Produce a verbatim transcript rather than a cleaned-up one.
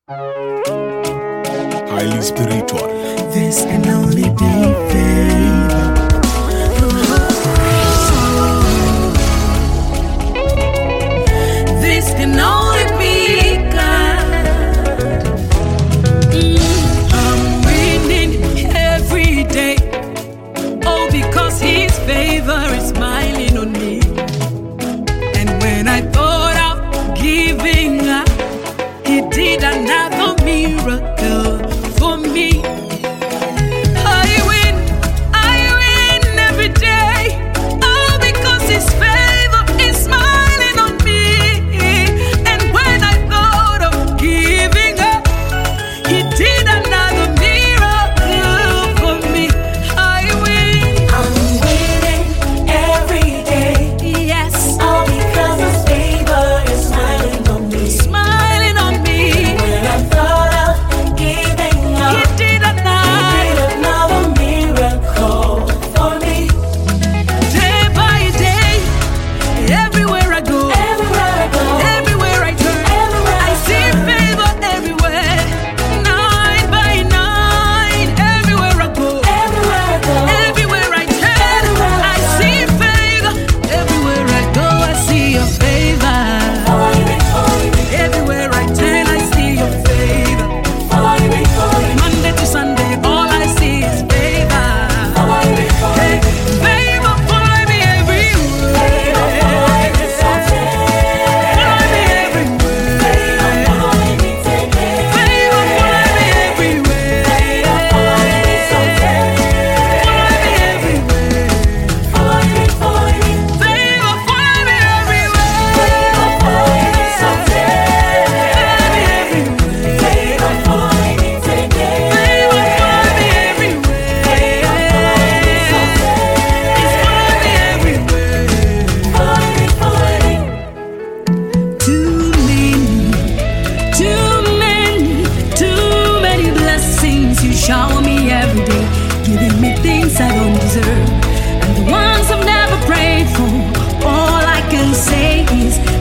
Highly spiritual. This can only be favor. This can only be God. Mm, I'm winning every day. Oh, because His favor is smiling on me. And when I thought of giving up, He did another miracle for me. I win, I win every day. Oh, because His favor is smiling on me. And when I thought of giving up, He did another miracle for me. I win. I'm winning every day. Yes. All because His favor is smiling on me. Smiling on me. When I thought of giving up, He did He another. did another miracle for me. Day by day, everywhere I go, Everywhere I go, everywhere I turn, everywhere I I see turn. favor everywhere. Night by night, everywhere I go, everywhere I go, everywhere I turn, Everywhere I I turn. see favor. Everywhere I go, I see your favor. follow me, follow me, Everywhere I turn, I see your favor. follow me, follow me, Monday to Sunday, all I see is favor. follow me, follow Hey, me. favor follow me everywhere. Follow me, Follow me everywhere. follow me, take it. Favor follow me everywhere. Follow me, so take Follow me everywhere. Follow me, follow me, Favor follow me everywhere. follow me, so take Follow me everywhere. Follow me, take it. Favor follow me everywhere. It's follow me everywhere. Follow me, follow me. Too many, too many, too many blessings you shower me every day, giving me things I don't deserve, and the ones I've never prayed for. All I can say is